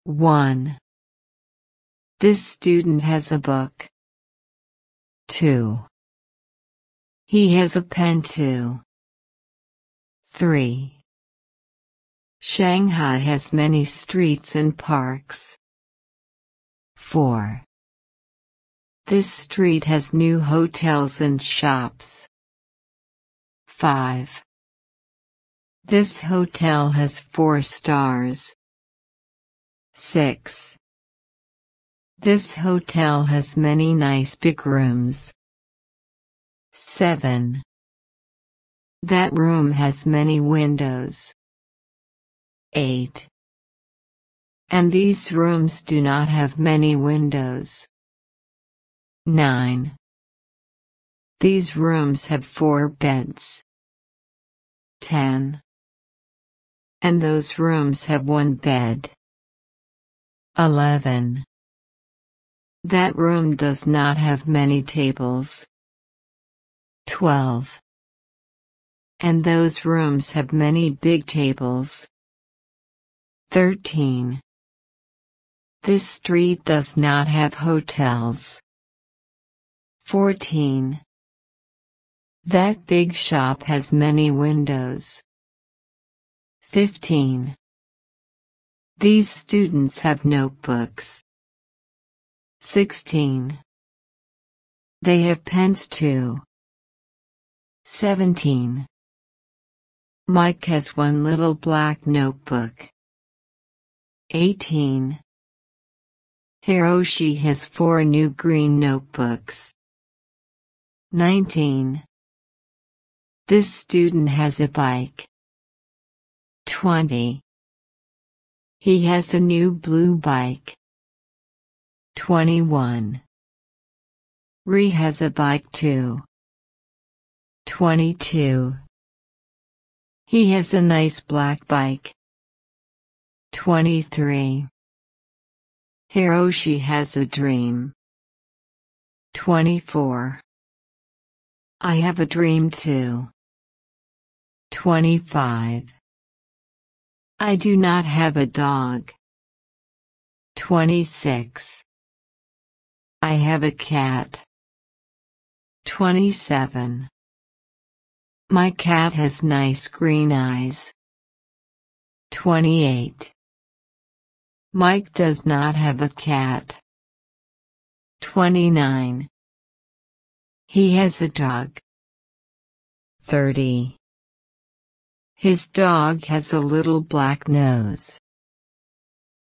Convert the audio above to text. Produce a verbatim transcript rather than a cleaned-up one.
one. This student has a book. two. He has a pen too. three. Shanghai has many streets and parks. four. This street has new hotels and shops. five. This hotel has four stars. six. This hotel has many nice big rooms. seven. That room has many windows. eight. And these rooms do not have many windows. nine. These rooms have four beds. ten. And those rooms have one bed. eleven. That room does not have many tables. twelve. And those rooms have many big tables. thirteen. This street does not have hotels. fourteen. That big shop has many windows. fifteen. These students have notebooks. sixteen. They have pens too. seventeen. Mike has one little black notebook. eighteen. Hiroshi has four new green notebooks. nineteen. This student has a bike. twenty. He has a new blue bike. twenty-one. Ri has a bike too. twenty-two. He has a nice black bike. twenty-three. Hiroshi has a dream. twenty-four. I have a dream too. twenty-five. I do not have a dog. twenty-six. I have a cat. twenty-seven. My cat has nice green eyes. twenty-eight. Mike does not have a cat. twenty-nine. He has a dog. thirty. His dog has a little black nose.